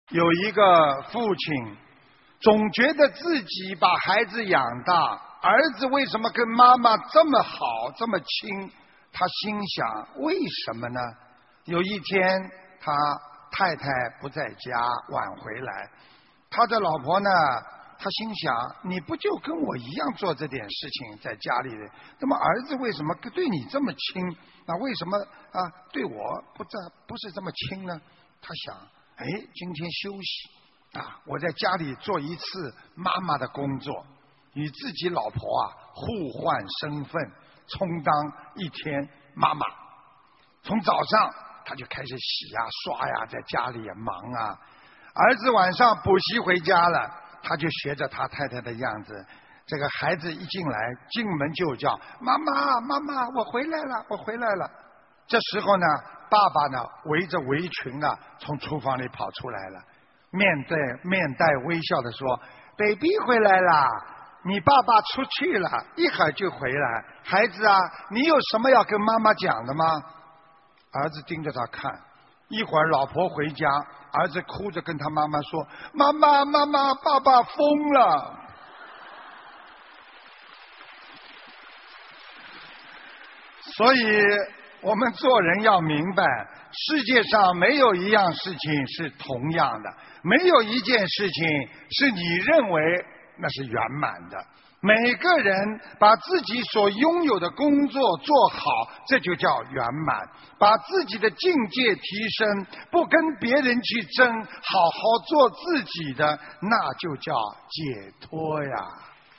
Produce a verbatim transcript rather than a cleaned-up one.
有一个父亲总觉得自己把孩子养大，儿子为什么跟妈妈这么好这么亲？他心想为什么呢？有一天他太太不在家，晚回来，他的老婆呢，他心想你不就跟我一样做这点事情在家里的，那么儿子为什么对你这么亲？那为什么啊对我不这不是这么亲呢？他想，哎，今天休息啊，我在家里做一次妈妈的工作，与自己老婆啊互换身份，充当一天妈妈。从早上他就开始洗呀刷呀，在家里也忙啊。儿子晚上补习回家了，他就学着他太太的样子。这个孩子一进来，进门就叫妈妈妈妈，我回来了，我回来了。这时候呢，爸爸呢围着围裙啊，从厨房里跑出来了，面对面带微笑的说 ：“baby 回来啦，你爸爸出去了，一会儿就回来。孩子啊，你有什么要跟妈妈讲的吗？”儿子盯着他看，一会儿老婆回家，儿子哭着跟他妈妈说：“妈妈妈妈，爸爸疯了。”所以我们做人要明白，世界上没有一样事情是同样的，没有一件事情是你认为那是圆满的。每个人把自己所拥有的工作做好，这就叫圆满。把自己的境界提升，不跟别人去争，好好做自己的，那就叫解脱呀。